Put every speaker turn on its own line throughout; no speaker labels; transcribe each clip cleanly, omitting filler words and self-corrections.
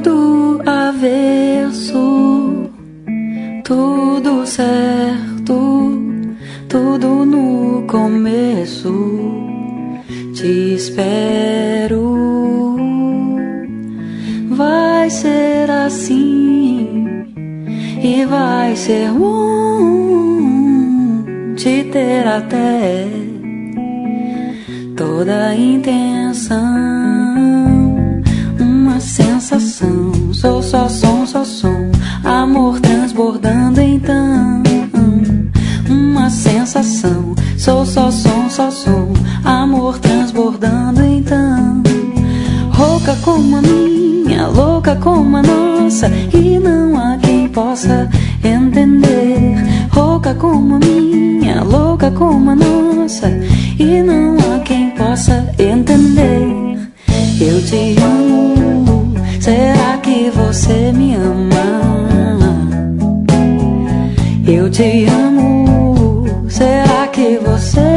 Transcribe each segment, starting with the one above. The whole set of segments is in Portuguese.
tudo avesso, tudo certo, tudo no começo. Te espero, vai ser assim e vai ser bom te ter até. Toda a intenção, uma sensação. Sou só som, amor transbordando então. Uma sensação, sou só som, amor transbordando então. Rouca como a minha, louca como a nossa, e não há quem possa entender. Rouca como a minha, louca como a nossa, e não há quem possa entender. Eu te amo, será que você me ama? Eu te amo, será que você?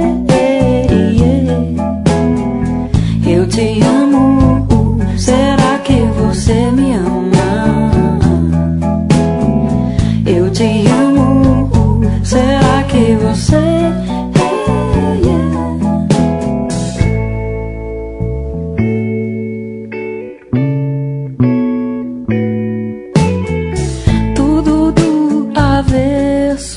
Eu te amo, será que você me ama? Eu te amo, será que você? Tudo do avesso,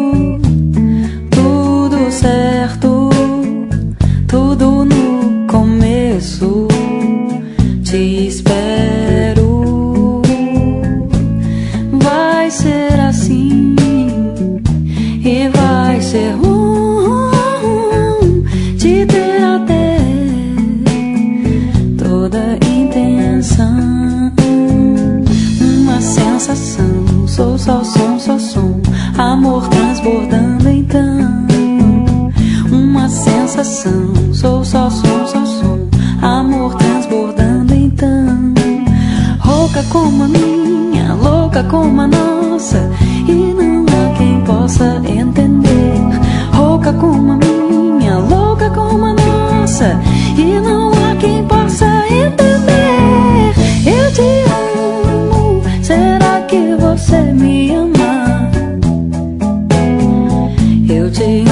tudo certo, tudo no começo. Te espero, vai ser assim e vai ser bom te ter até. Toda intenção, uma sensação. Sou só som, amor transbordando então. Uma sensação, sou só som, amor transbordando então. Rouca como a minha, louca como a nossa, e não há quem possa entender. Rouca como a minha, louca como a nossa, e não há quem possa entender. Eu te amo, será que você me ama? Eu te